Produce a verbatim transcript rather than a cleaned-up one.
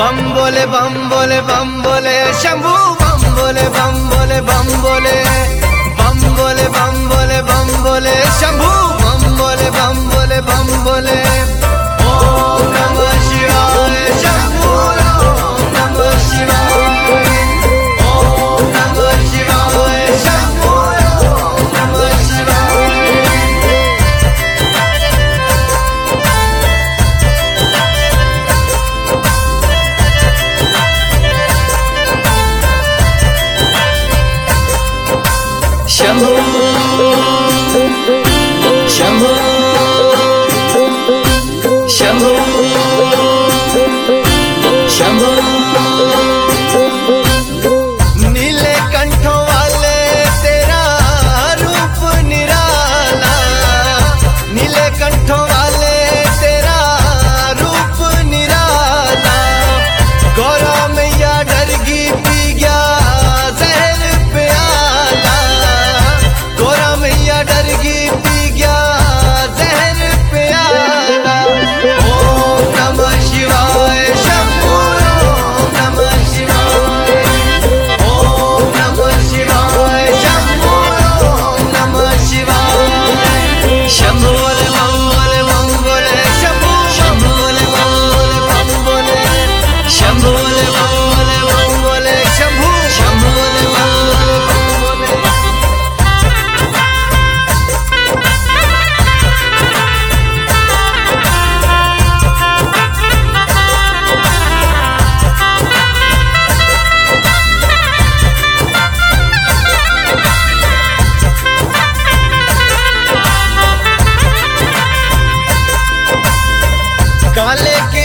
बम बोले बम बोले बम बोले शंभू बम बोले बम बोले बम बोले बम बोले बम बोले बम बोले शंभू बम बोले बम बोले बम बोले ओम नमः शिवाय शंभू ओम नमः शिवाय ओम नमः शिवाय शंभू ओम नमः शिवाय। शंभू शंभू शंभू शंभू नीले कंठों वाले तेरा रूप निराला, नीले कंठों वाले तेरा रूप निराला। गौरा मैया डरगी पी गया जहर प्याला, गौरा मैया डरगी पी गया जहर प्याला। ओम नमः शिवाय शंभू ओम नमः शिवाय ओम नमः शिवाय शंभू ओम नमः शिवाय। शंभू बोले बम बोले बम बोले शंभू शंभू बोले बम बोले बम बोले शंभू बोले बम बोले बम बोले शंभू शंभू बोले बम बोले बम बोले। काले के